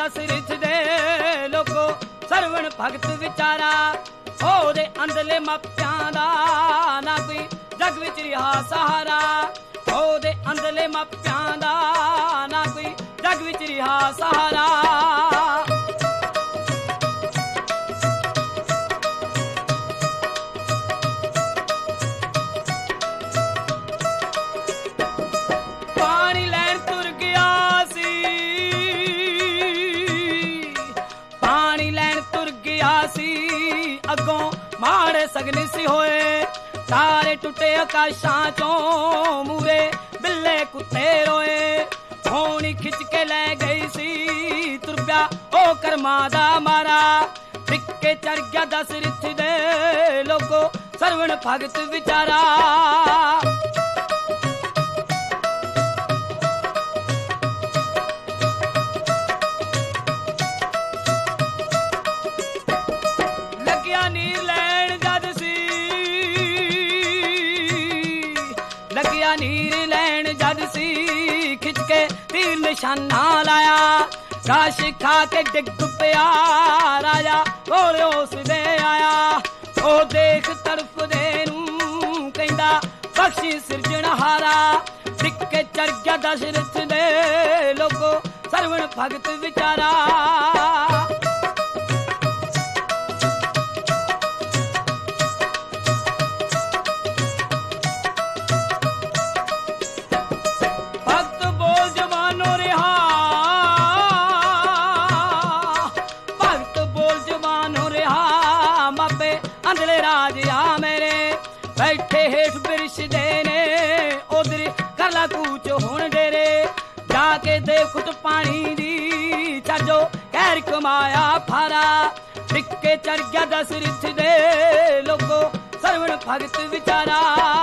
ਦਸਰਥ ਦੇ ਲੋਕੋ ਸਰਵਣ ਭਗਤ ਵਿਚਾਰਾ। ਉਹਦੇ ਅੰਦਰਲੇ ਮਾਪਿਆਂ ਦਾ ਨਾ ਕੋਈ ਜਗ ਵਿੱਚ ਰਿਹਾ ਸਹਾਰਾ। ਉਹਦੇ ਅੰਦਰਲੇ ਮਾਪਿਆਂ ਦਾ ਨਾ ਕੋਈ ਜਗ ਵਿੱਚ ਰਿਹਾ ਸਹਾਰਾ। ਪਾਣੀ ਲੈਣ ਤੁਰ ਗਿਆ ਸੀ, ਪਾਣੀ ਲੈਣ ਤੁਰ ਗਿਆ ਸੀ, ਅੱਗੋਂ ਮਾੜੇ ਸਗਨ ਸੀ ਹੋਏ। ਤਾਰੇ ਟੁੱਟੇ ਆਕਾਸ਼ਾਂ ਚੋਂ, ਮੂਰੇ ਬਿੱਲੇ ਕੁੱਤੇ ਰੋਏ। ਹੋਣੀ ਖਿੱਚ ਕੇ ਲੈ ਗਈ ਸੀ, ਤੁਰ ਪਿਆ ਉਹ ਕਰਮਾਂ ਦਾ ਮਾਰਾ। ਫਿੱਕੇ ਚੜ ਗਿਆ ਦਸਰਥ ਦੇ ਲੋਕੋ ਸਰਵਣ ਭਗਤ ਵਿਚਾਰਾ। ਲੱਗਿਆ ਨੀਰ ਲੈਣ ਜਦ ਸੀ, ਲੱਗਿਆ ਨੀਰ ਲੈਣ ਜਦ ਸੀ, ਖਿੱਚ ਕੇ ਤੀਰ ਨਿਸ਼ਾਨਾ ਲਾਇਆ। ਕਾਸ਼ ਖਾ ਕੇ ਡਿੱਗ ਪਿਆ ਰਾਜਾ ਕੋਲ ਉਸਦੇ ਆਇਆ। ਉਹ ਦੇਖ ਤੜਫਦੇ ਨੂੰ ਕਹਿੰਦਾ ਬਖਸ਼ੀ ਸਿਰਜਣਹਾਰਾ। ਫਿੱਕੇ ਚੜ ਗਿਆ ਦਸ਼ਰਥ ਦੇ ਲੋਕੋ ਸਰਵਣ ਭਗਤ ਵਿਚਾਰਾ। ਅੰਦਲੇ ਰਾਜਿਆ ਮੇਰੇ ਬੈਠੇ ਹੇਠ ਬਿਰਸ਼ ਦੇ ਨੇ, ਉਧਰ ਕਰਲਾ ਕੂਚ ਹੁਣ ਡੇਰੇ। ਜਾ ਕੇ ਦੇਖੁਤ ਪਾਣੀ ਦੀ ਛੱਡੋ ਕਹਿਰ ਕਮਾਇਆ ਫਾਰਾ। ਫਿੱਕੇ ਚੜ ਗਿਆ ਦਸਰਥ ਦੇ ਲੋਕੋ ਸਰਵਣ ਭਗਤ ਵਿਚਾਰਾ।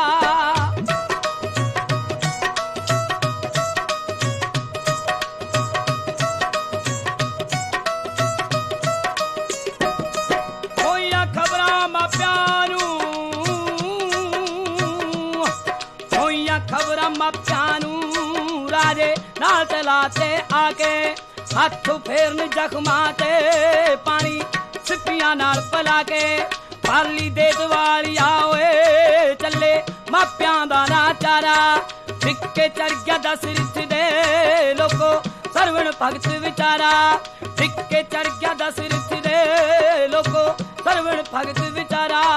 ਖਬਰਾਂ ਮਾਪਿਆਂ ਨੂੰ ਰਾਜੇ ਨਾਲ ਚਲਾਤੇ ਆ ਕੇ। ਹੱਥ ਫੇਰਨ ਜ਼ਖਮਾਂ ਤੇ ਪਾਣੀ ਸਿੱਪੀਆਂ ਨਾਲ ਪਲਾ ਕੇ। ਪਾਲੀ ਦੇ ਦਵਾਰੀਆ ਓਏ ਚੱਲੇ ਮਾਪਿਆਂ ਦਾ ਨਾਚਾਰਾ। ਫਿੱਕੇ ਚੜ ਗਿਆ ਦਸਰਥ ਦੇ ਲੋਕੋ ਸਰਵਣ ਭਗਤ ਵਿਚਾਰਾ। ਫਿੱਕੇ ਚੜ ਗਿਆ ਦਸਰਥ ਦੇ ਲੋਕੋ ਸਰਵਣ ਭਗਤ ਵਿਚਾਰਾ।